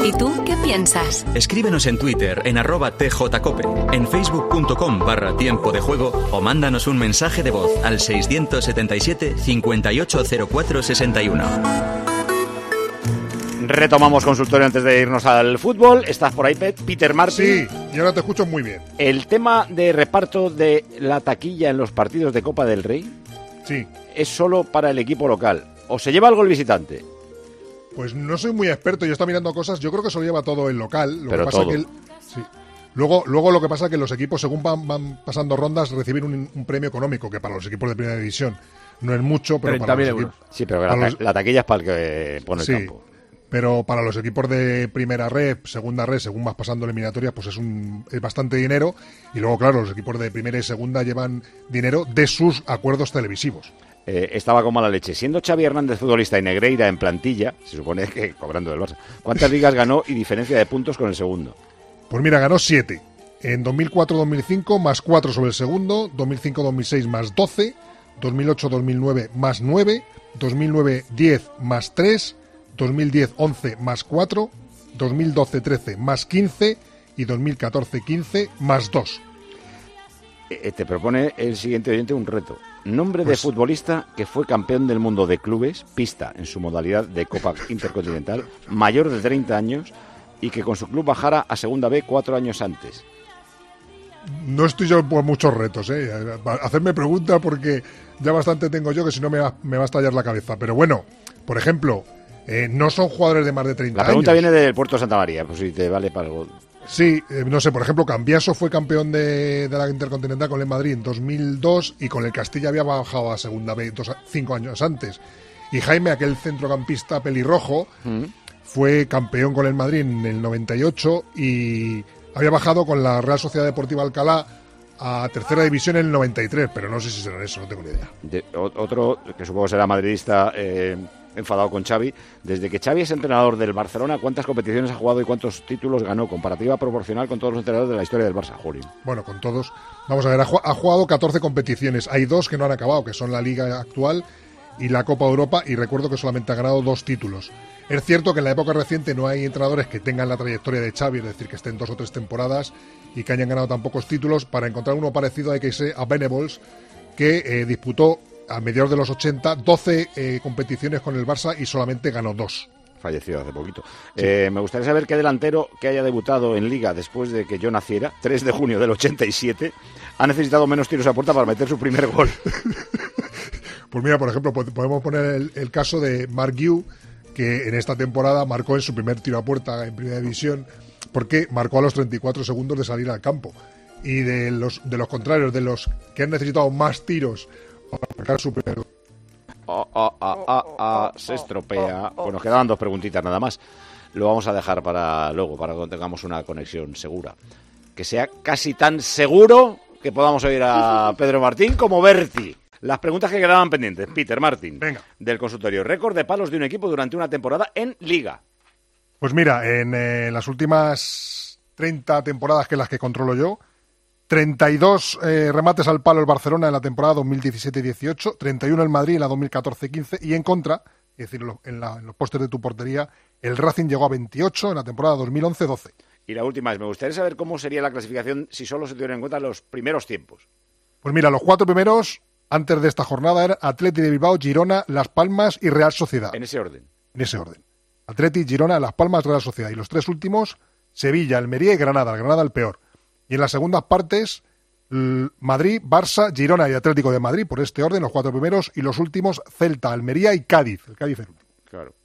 ¿Y tú qué piensas? Escríbenos en Twitter en @tjcope, en facebook.com/tiempo de juego o mándanos un mensaje de voz al 677 580461. Retomamos consultorio antes de irnos al fútbol. ¿Estás por ahí, Peter Martin? Sí, y ahora te escucho muy bien. El tema de reparto de la taquilla en los partidos de Copa del Rey, sí, es solo para el equipo local. ¿O se lleva algo el visitante? Pues no soy muy experto, yo estoy mirando cosas, yo creo que se lo lleva todo el local. Lo Pero que pasa todo. sí. Luego lo que pasa es que los equipos, según van pasando rondas, reciben un premio económico, que para los equipos de primera división no es mucho, pero para los equipos... Sí, pero la taquilla es para el que pone el campo. Pero para los equipos de primera red, segunda red, según vas pasando eliminatorias, pues es bastante dinero. Y luego, claro, los equipos de primera y segunda llevan dinero de sus acuerdos televisivos. Estaba con mala leche. Siendo Xavi Hernández futbolista y Negreira en plantilla, se supone que cobrando del Barça, ¿cuántas ligas ganó y diferencia de puntos con el segundo? Pues mira, ganó 7. En 2004-2005 más 4 sobre el segundo, 2005-2006 más 12, 2008-2009 más 9, 2009-10 más 3, 2010-11 más 4, 2012-13 más 15 y 2014-15 más 2. Te propone el siguiente oyente un reto. Nombre de futbolista que fue campeón del mundo de clubes, pista en su modalidad de Copa Intercontinental, mayor de 30 años y que con su club bajara a Segunda B 4 años antes. No estoy yo por muchos retos, hacerme preguntas porque ya bastante tengo yo, que si no me va a estallar la cabeza. Pero bueno, por ejemplo, no son jugadores de más de 30 años. La pregunta viene del Puerto de Santa María, pues si te vale para algo. Sí, no sé, por ejemplo, Cambiaso fue campeón de la Intercontinental con el Madrid en 2002 y con el Castilla había bajado a Segunda B 5 años antes. Y Jaime, aquel centrocampista pelirrojo, fue campeón con el Madrid en el 98 y había bajado con la Real Sociedad Deportiva Alcalá a tercera división en el 93, pero no sé si será eso, no tengo ni idea. Otro, que supongo será madridista, enfadado con Xavi. Desde que Xavi es entrenador del Barcelona, ¿cuántas competiciones ha jugado y cuántos títulos ganó? Comparativa proporcional con todos los entrenadores de la historia del Barça, Jolín. Bueno, con todos. Vamos a ver, ha jugado 14 competiciones. Hay 2 que no han acabado, que son la Liga actual y la Copa Europa, y recuerdo que solamente ha ganado 2 títulos. Es cierto que en la época reciente no hay entrenadores que tengan la trayectoria de Xavi, es decir, que estén 2 o 3 temporadas y que hayan ganado tan pocos títulos. Para encontrar uno parecido hay que irse a Venables, que disputó a mediados de los 80 12 competiciones con el Barça y solamente ganó 2. Fallecido hace poquito. Sí. Me gustaría saber qué delantero que haya debutado en Liga después de que yo naciera, 3 de junio del 87, ha necesitado menos tiros a puerta para meter su primer gol. Pues mira, por ejemplo, podemos poner el caso de Marc Guiu, que en esta temporada marcó en su primer tiro a puerta en Primera División, porque marcó a los 34 segundos de salir al campo. Y de los contrarios, de los que han necesitado más tiros para marcar su primer gol. Se estropea. Pues nos quedaban 2 preguntitas nada más. Lo vamos a dejar para luego, para cuando tengamos una conexión segura. Que sea casi tan seguro que podamos oír a Pedro Martín como Berti. Las preguntas que quedaban pendientes. Peter Martín, venga, del consultorio. Récord de palos de un equipo durante una temporada en Liga. Pues mira, en las últimas 30 temporadas, que las que controlo yo, 32 remates al palo el Barcelona en la temporada 2017-18, 31 el Madrid en la 2014-15 y en contra, es decir, en los postes de tu portería, el Racing llegó a 28 en la temporada 2011-12. Y la última es, me gustaría saber cómo sería la clasificación si solo se tuvieran en cuenta los primeros tiempos. Pues mira, los 4 primeros, antes de esta jornada, eran Atleti de Bilbao, Girona, Las Palmas y Real Sociedad. En ese orden. En ese orden. Atleti, Girona, Las Palmas, Real Sociedad. Y los 3 últimos, Sevilla, Almería y Granada. El Granada el peor. Y en las segundas partes, Madrid, Barça, Girona y Atlético de Madrid, por este orden, los 4 primeros, y los últimos, Celta, Almería y Cádiz. El Cádiz el último. Claro.